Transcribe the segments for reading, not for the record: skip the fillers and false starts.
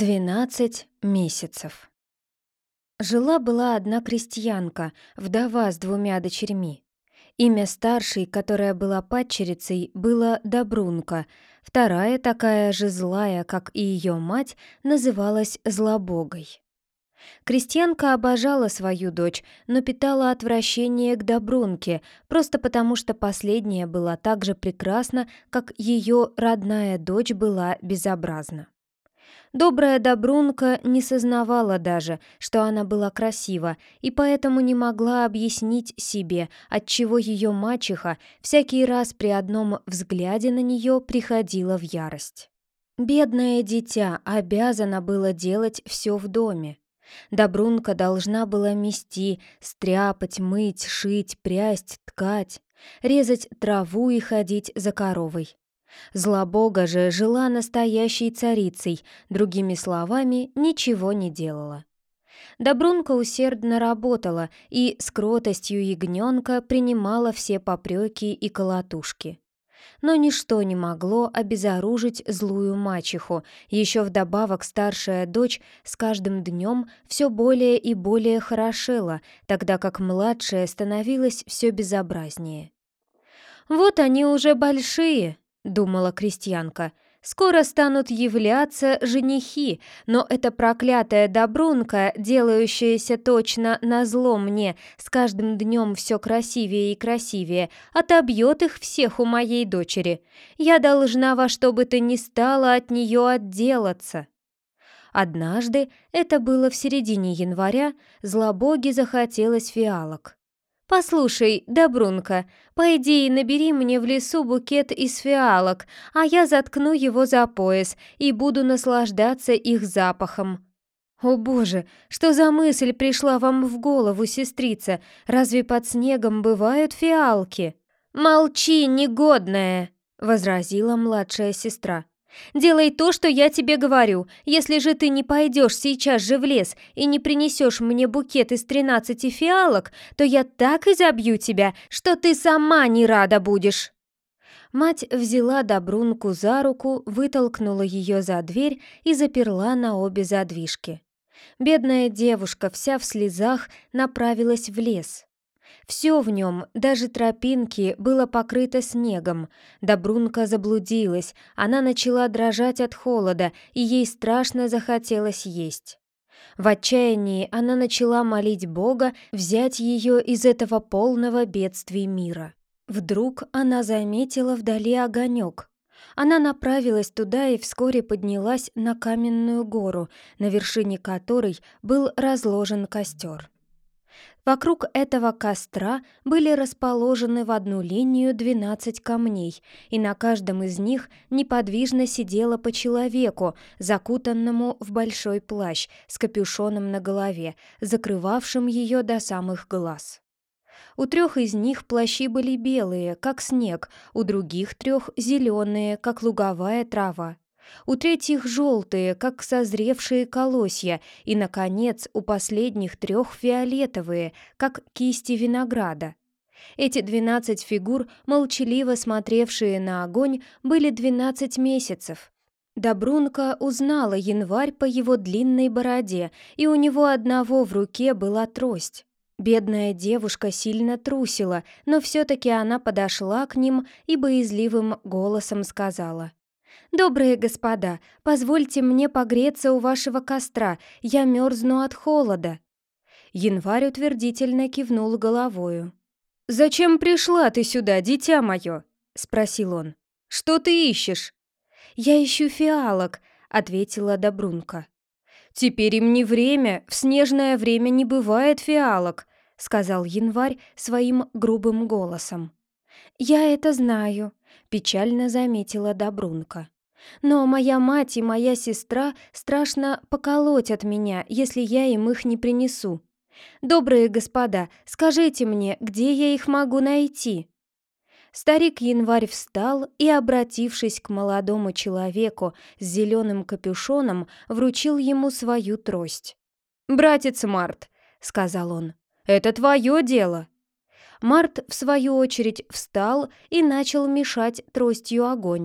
12 месяцев. Жила-была одна крестьянка, вдова с 2 дочерьми. Имя старшей, которая была падчерицей, было Добрунка, вторая, такая же злая, как и ее мать, называлась Злобогой. Крестьянка обожала свою дочь, но питала отвращение к Добрунке, просто потому что последняя была так же прекрасна, как ее родная дочь была безобразна. Добрая Добрунка не сознавала даже, что она была красива, и поэтому не могла объяснить себе, отчего ее мачеха всякий раз при одном взгляде на нее приходила в ярость. Бедное дитя обязано было делать все в доме. Добрунка должна была мести, стряпать, мыть, шить, прясть, ткать, резать траву и ходить за коровой. Злобога же жила настоящей царицей, другими словами, ничего не делала. Добрунка усердно работала и с кротостью ягненка принимала все попреки и колотушки. Но ничто не могло обезоружить злую мачеху, еще вдобавок старшая дочь с каждым днем все более и более хорошела, тогда как младшая становилась все безобразнее. «Вот они уже большие», — думала крестьянка. «Скоро станут являться женихи, но эта проклятая Добрунка, делающаяся точно назло мне, с каждым днем все красивее и красивее, отобьет их всех у моей дочери. Я должна во что бы то ни стало от нее отделаться». Однажды, это было в середине января, Злобоге захотелось фиалок. «Послушай, Добрунка, пойди и набери мне в лесу букет из фиалок, а я заткну его за пояс и буду наслаждаться их запахом». «О боже, что за мысль пришла вам в голову, сестрица? Разве под снегом бывают фиалки?» «Молчи, негодная!» — возразила младшая сестра. «Делай то, что я тебе говорю. Если же ты не пойдешь сейчас же в лес и не принесешь мне букет из 13 фиалок, то я так изобью тебя, что ты сама не рада будешь». Мать взяла Добрунку за руку, вытолкнула ее за дверь и заперла на обе задвижки. Бедная девушка, вся в слезах, направилась в лес. Все в нем, даже тропинки, было покрыто снегом. Добрунка заблудилась, она начала дрожать от холода, и ей страшно захотелось есть. В отчаянии она начала молить Бога взять ее из этого полного бедствий мира. Вдруг она заметила вдали огонек. Она направилась туда и вскоре поднялась на каменную гору, на вершине которой был разложен костер. Вокруг этого костра были расположены в одну линию 12 камней, и на каждом из них неподвижно сидело по человеку, закутанному в большой плащ с капюшоном на голове, закрывавшим ее до самых глаз. У 3 из них плащи были белые, как снег, у других 3 зеленые, как луговая трава. У 3 желтые, как созревшие колосья, и, наконец, у последних 3 фиолетовые, как кисти винограда. Эти 12 фигур, молчаливо смотревшие на огонь, были 12 месяцев. Добрунка узнала январь по его длинной бороде, и у него одного в руке была трость. Бедная девушка сильно трусила, но все-таки она подошла к ним и боязливым голосом сказала: «Добрые господа, позвольте мне погреться у вашего костра, я мерзну от холода». Январь утвердительно кивнул головою. «Зачем пришла ты сюда, дитя мое?» — спросил он. «Что ты ищешь?» «Я ищу фиалок», — ответила Добрунка. «Теперь им не время, в снежное время не бывает фиалок», — сказал Январь своим грубым голосом. «Я это знаю», — печально заметила Добрунка. «Но моя мать и моя сестра страшно поколотят меня, если я им их не принесу. Добрые господа, скажите мне, где я их могу найти?» Старик Январь встал и, обратившись к молодому человеку с зеленым капюшоном, вручил ему свою трость. «Братец Март», — сказал он, — «это твое дело». Март, в свою очередь, встал и начал мешать тростью огонь.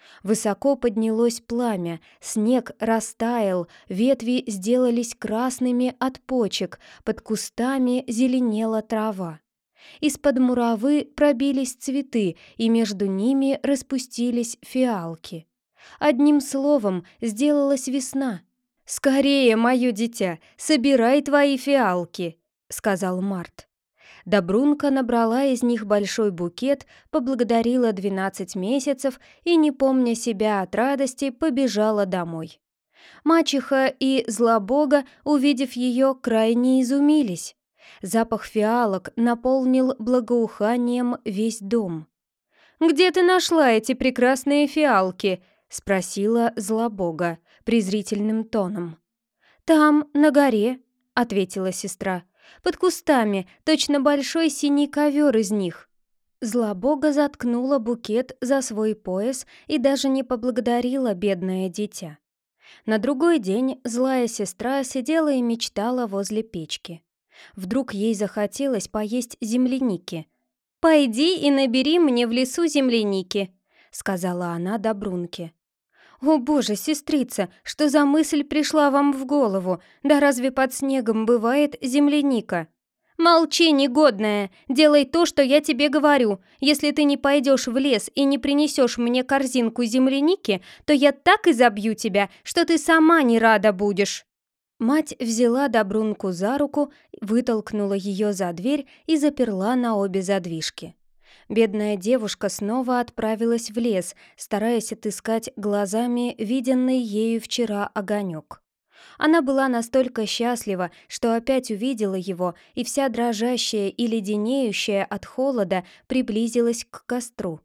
Высоко поднялось пламя, снег растаял, ветви сделались красными от почек, под кустами зеленела трава. Из-под муравы пробились цветы, и между ними распустились фиалки. Одним словом, сделалась весна. «Скорее, мое дитя, собирай твои фиалки», — сказал Март. Добрунка набрала из них большой букет, поблагодарила 12 месяцев и, не помня себя от радости, побежала домой. Мачеха и Злобога, увидев ее, крайне изумились. Запах фиалок наполнил благоуханием весь дом. «Где ты нашла эти прекрасные фиалки?» — спросила Злобога презрительным тоном. «Там, на горе», — ответила сестра. «Под кустами, точно большой синий ковер из них». Злобога заткнула букет за свой пояс и даже не поблагодарила бедное дитя. На другой день злая сестра сидела и мечтала возле печки. Вдруг ей захотелось поесть земляники. «Пойди и набери мне в лесу земляники», — сказала она Добрунке. «О боже, сестрица, что за мысль пришла вам в голову? Да разве под снегом бывает земляника?» «Молчи, негодная! Делай то, что я тебе говорю. Если ты не пойдешь в лес и не принесешь мне корзинку земляники, то я так изобью тебя, что ты сама не рада будешь!» Мать взяла Добрунку за руку, вытолкнула ее за дверь и заперла на обе задвижки. Бедная девушка снова отправилась в лес, стараясь отыскать глазами виденный ею вчера огонек. Она была настолько счастлива, что опять увидела его, и вся дрожащая и леденеющая от холода приблизилась к костру.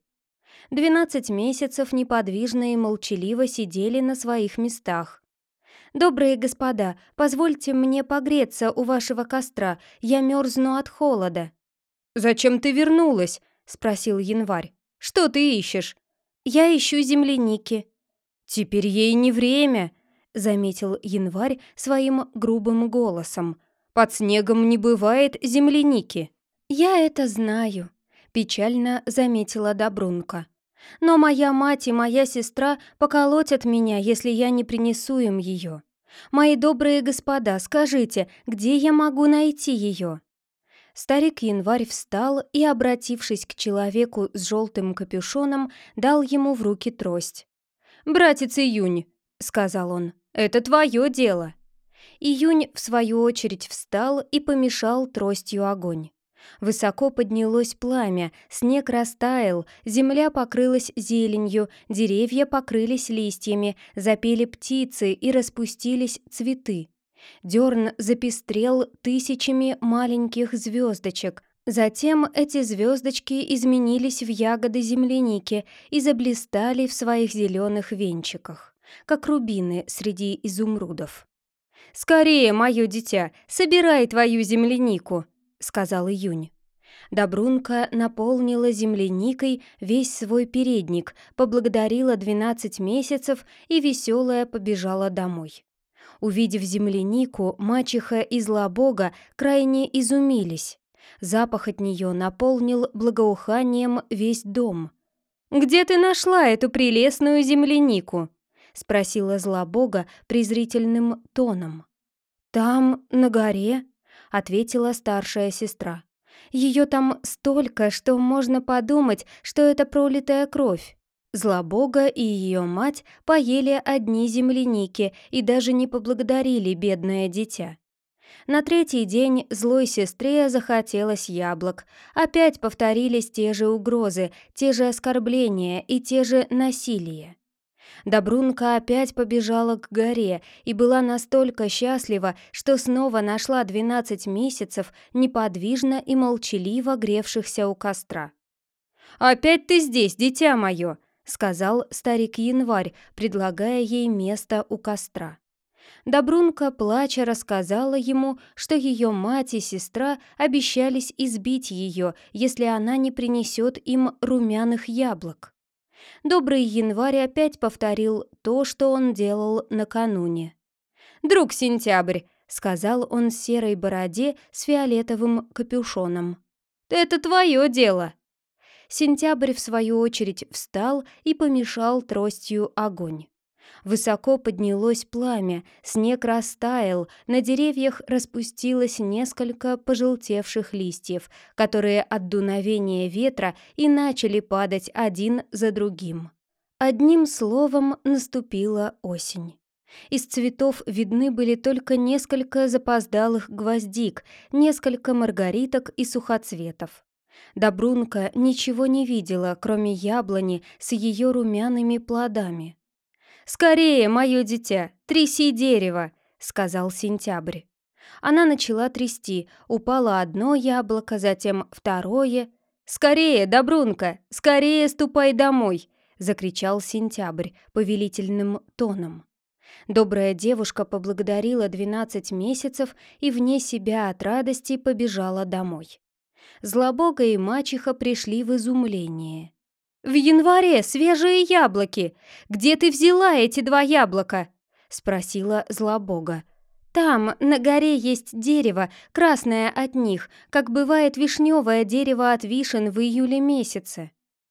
12 месяцев неподвижно и молчаливо сидели на своих местах. «Добрые господа, позвольте мне погреться у вашего костра, я мерзну от холода». «Зачем ты вернулась?» — спросил Январь. «Что ты ищешь?» «Я ищу земляники». «Теперь ей не время», — заметил Январь своим грубым голосом. «Под снегом не бывает земляники». «Я это знаю», — печально заметила Добрунка. «Но моя мать и моя сестра поколотят меня, если я не принесу им ее. Мои добрые господа, скажите, где я могу найти ее?» Старик Январь встал и, обратившись к человеку с желтым капюшоном, дал ему в руки трость. «Братец Июнь», — сказал он, — «это твое дело». Июнь, в свою очередь, встал и помешал тростью огонь. Высоко поднялось пламя, снег растаял, земля покрылась зеленью, деревья покрылись листьями, запели птицы и распустились цветы. Дерн запестрел тысячами маленьких звездочек. Затем эти звездочки изменились в ягоды земляники и заблистали в своих зеленых венчиках, как рубины среди изумрудов. «Скорее, мое дитя, собирай твою землянику», — сказал Июнь. Добрунка наполнила земляникой весь свой передник, поблагодарила 12 месяцев и веселая побежала домой. Увидев землянику, мачеха и Злобога крайне изумились. Запах от нее наполнил благоуханием весь дом. «Где ты нашла эту прелестную землянику?» — спросила Злобога презрительным тоном. «Там, на горе», — ответила старшая сестра. «Ее там столько, что можно подумать, что это пролитая кровь». Злобога и ее мать поели одни земляники и даже не поблагодарили бедное дитя. На третий день злой сестре захотелось яблок. Опять повторились те же угрозы, те же оскорбления и те же насилия. Добрунка опять побежала к горе и была настолько счастлива, что снова нашла 12 месяцев неподвижно и молчаливо гревшихся у костра. «Опять ты здесь, дитя мое!» — сказал старик Январь, предлагая ей место у костра. Добрунка, плача, рассказала ему, что ее мать и сестра обещались избить ее, если она не принесет им румяных яблок. Добрый Январь опять повторил то, что он делал накануне. «Друг Сентябрь», — сказал он серой бороде с фиолетовым капюшоном, — «это твое дело». Сентябрь, в свою очередь, встал и помешал тростью огонь. Высоко поднялось пламя, снег растаял, на деревьях распустилось несколько пожелтевших листьев, которые от дуновения ветра и начали падать один за другим. Одним словом, наступила осень. Из цветов видны были только несколько запоздалых гвоздик, несколько маргариток и сухоцветов. Добрунка ничего не видела, кроме яблони с ее румяными плодами. «Скорее, мое дитя, тряси дерево!» — сказал Сентябрь. Она начала трясти, упало одно яблоко, затем второе. «Скорее, Добрунка, скорее ступай домой!» — закричал Сентябрь повелительным тоном. Добрая девушка поблагодарила 12 месяцев и вне себя от радости побежала домой. Злобога и мачеха пришли в изумление. «В январе свежие яблоки! Где ты взяла эти 2 яблока?» — спросила Злобога. «Там, на горе, есть дерево, красное от них, как бывает вишневое дерево от вишен в июле месяце».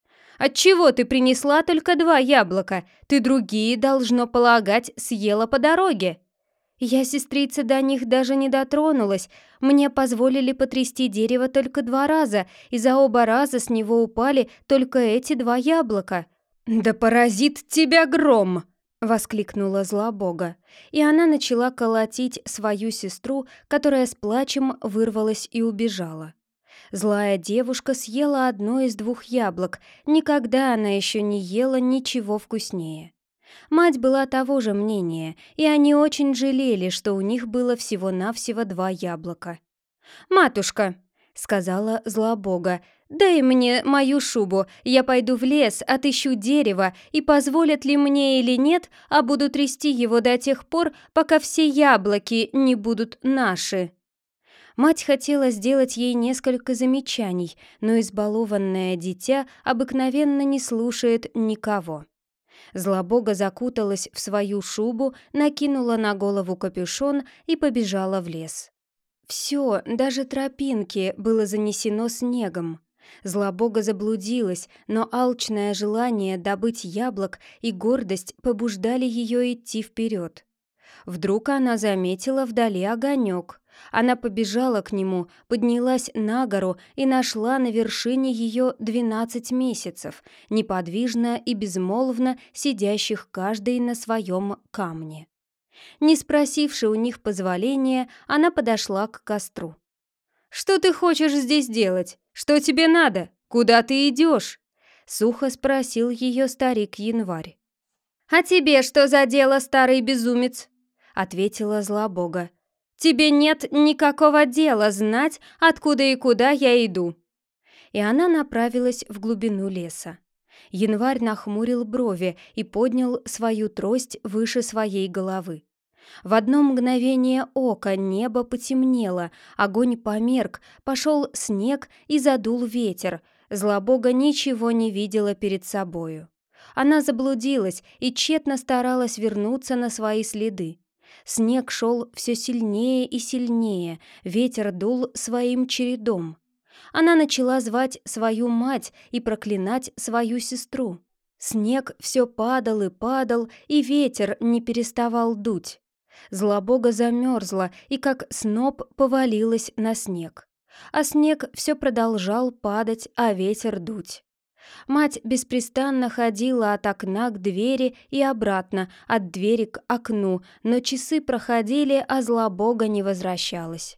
«Отчего ты принесла только 2 яблока? Ты другие, должно полагать, съела по дороге». «Я, сестрица, до них даже не дотронулась. Мне позволили потрясти дерево только 2 раза, и за оба раза с него упали только эти 2 яблока». «Да поразит тебя гром!» — воскликнула Злобога, и она начала колотить свою сестру, которая с плачем вырвалась и убежала. Злая девушка съела одно из 2 яблок, никогда она еще не ела ничего вкуснее. Мать была того же мнения, и они очень жалели, что у них было всего-навсего 2 яблока. «Матушка», — сказала Злобога, — «дай мне мою шубу, я пойду в лес, отыщу дерево, и позволят ли мне или нет, а буду трясти его до тех пор, пока все яблоки не будут наши». Мать хотела сделать ей несколько замечаний, но избалованное дитя обыкновенно не слушает никого. Злобога закуталась в свою шубу, накинула на голову капюшон и побежала в лес. Все, даже тропинки, было занесено снегом. Злобога заблудилась, но алчное желание добыть яблок и гордость побуждали ее идти вперед. Вдруг она заметила вдали огонек. Она побежала к нему, поднялась на гору и нашла на вершине ее 12 месяцев, неподвижно и безмолвно сидящих каждый на своем камне. Не спросивши у них позволения, она подошла к костру. «Что ты хочешь здесь делать? Что тебе надо? Куда ты идешь?» — сухо спросил ее старик Январь. «А тебе что за дело, старый безумец?» — ответила Злобога. «Тебе нет никакого дела знать, откуда и куда я иду». И она направилась в глубину леса. Январь нахмурил брови и поднял свою трость выше своей головы. В одно мгновение ока небо потемнело, огонь померк, пошел снег и задул ветер. Злобога ничего не видела перед собою. Она заблудилась и тщетно старалась вернуться на свои следы. Снег шел все сильнее и сильнее, ветер дул своим чередом. Она начала звать свою мать и проклинать свою сестру. Снег все падал и падал, и ветер не переставал дуть. Злобога замерзла и как сноп повалилась на снег. А снег все продолжал падать, а ветер дуть. Мать беспрестанно ходила от окна к двери и обратно, от двери к окну, но часы проходили, а Злобога не возвращалась.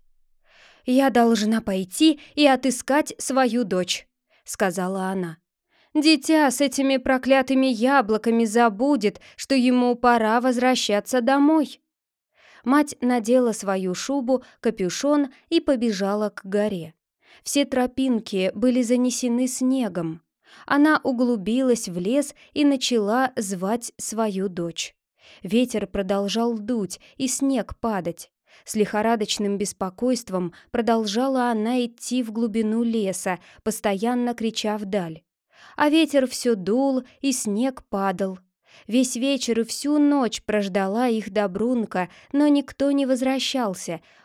«Я должна пойти и отыскать свою дочь», — сказала она. «Дитя с этими проклятыми яблоками забудет, что ему пора возвращаться домой». Мать надела свою шубу, капюшон и побежала к горе. Все тропинки были занесены снегом. Она углубилась в лес и начала звать свою дочь. Ветер продолжал дуть и снег падать. С лихорадочным беспокойством продолжала она идти в глубину леса, постоянно крича вдаль. А ветер все дул, и снег падал. Весь вечер и всю ночь прождала их Добрунка, но никто не возвращался.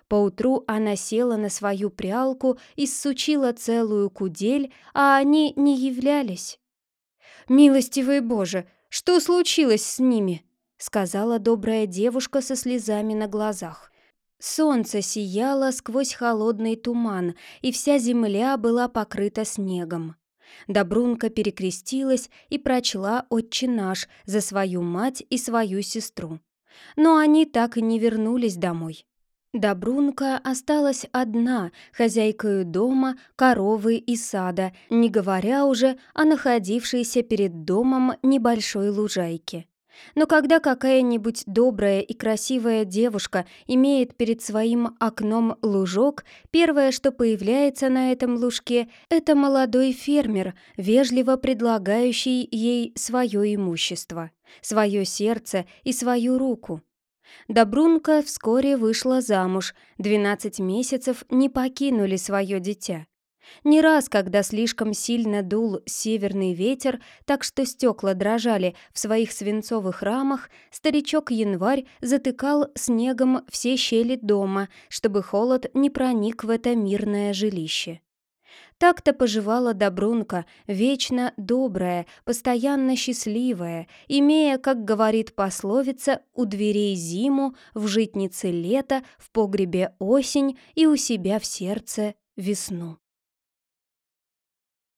Поутру она села на свою прялку и ссучила целую кудель, а они не являлись. «Милостивый Боже, что случилось с ними?» — сказала добрая девушка со слезами на глазах. Солнце сияло сквозь холодный туман, и вся земля была покрыта снегом. Добрунка перекрестилась и прочла «Отче наш» за свою мать и свою сестру. Но они так и не вернулись домой. Добрунка осталась одна, хозяйкою дома, коровы и сада, не говоря уже о находившейся перед домом небольшой лужайке. Но когда какая-нибудь добрая и красивая девушка имеет перед своим окном лужок, первое, что появляется на этом лужке, это молодой фермер, вежливо предлагающий ей свое имущество, свое сердце и свою руку. Добрунка вскоре вышла замуж, 12 месяцев не покинули свое дитя. Не раз, когда слишком сильно дул северный ветер, так что стекла дрожали в своих свинцовых рамах, старичок Январь затыкал снегом все щели дома, чтобы холод не проник в это мирное жилище. Так-то поживала Добрунка, вечно добрая, постоянно счастливая, имея, как говорит пословица, у дверей зиму, в житнице лето, в погребе осень и у себя в сердце весну.